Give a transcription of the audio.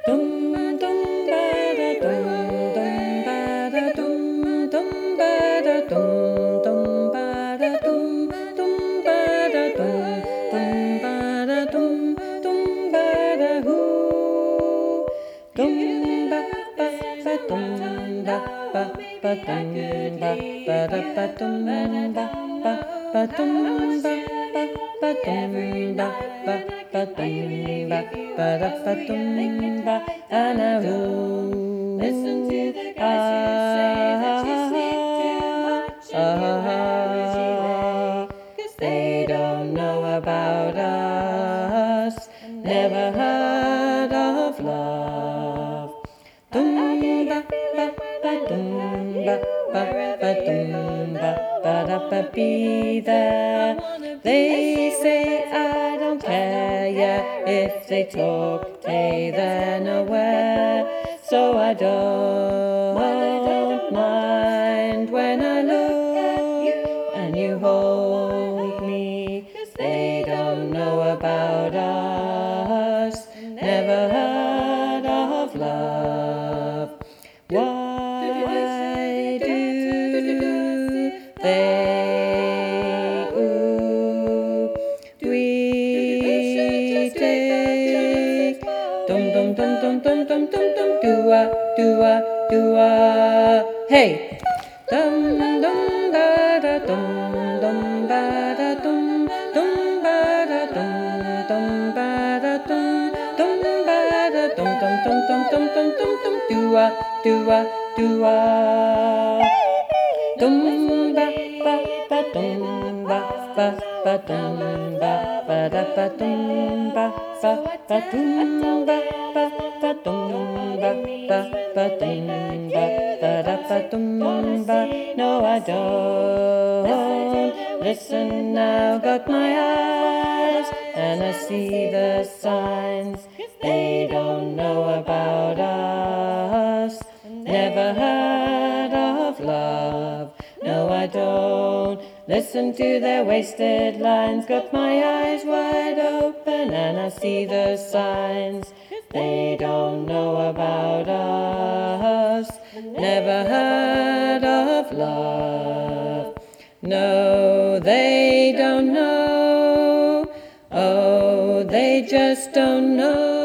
Dum dum ba da dum dum ba da dum dum ba da dum dum ba da dum dum ba da dum ba da hoo. Dum ba ba ba dum ba ba ba dum ba ba da ba dum ba ba dum ba ba dum ba ba dum ba da ba dum ba and a hoo. Listen to the guys who say that you sleep too much and you wish you lay. 'Cause they don't know about us, never heard of love. Dum ba ba ba dum ba ba ba dum ba da ba be there. They say I don't care, yeah, if they talk, they then aware. So I don't mind when I look and you hold me. They don't know about us, never heard of love. Why do they we take dum dum dum dum dum dum dum dum do a hey dum dum da da dum ba da dum ba da dum ba da dum ba da dum do a dum ba ba dum ba dum ba da ba dum ba dum ba dum ba dum da ba dum ba. No, I don't listen now. Got my eyes and I see the signs. They don't know about us, never heard of love. No, I don't listen to their wasted lines. Got my eyes wide open and I see the signs. They don't know about us, never heard of love. No, they don't know. Oh, they just don't know.